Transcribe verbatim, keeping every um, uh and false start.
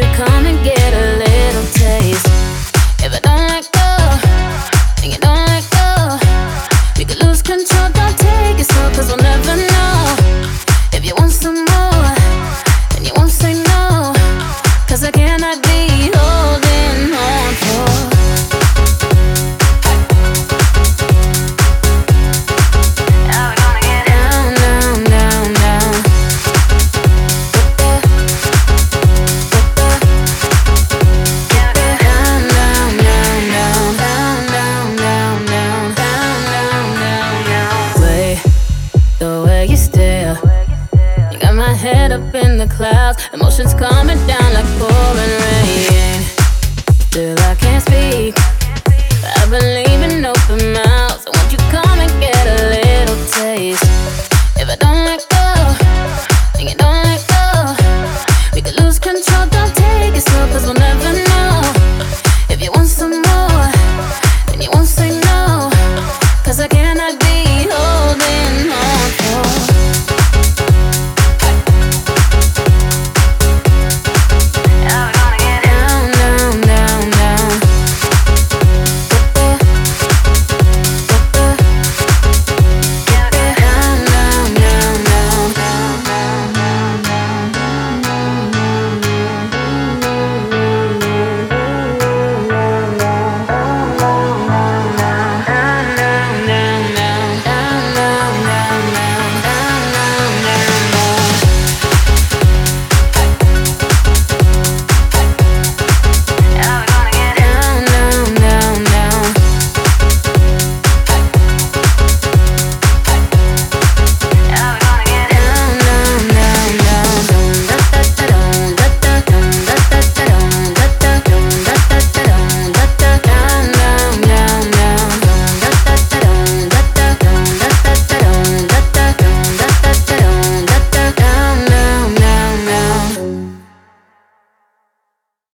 you come and get a little taste? If I don't let go, and you don't let go, we could lose control, don't take it slow, cause we'll never know. If you want some more, then you won't say no, cause I cannot be holding on for. Head up in the clouds, emotions coming down like pouring rain. Still I can't speak, I believe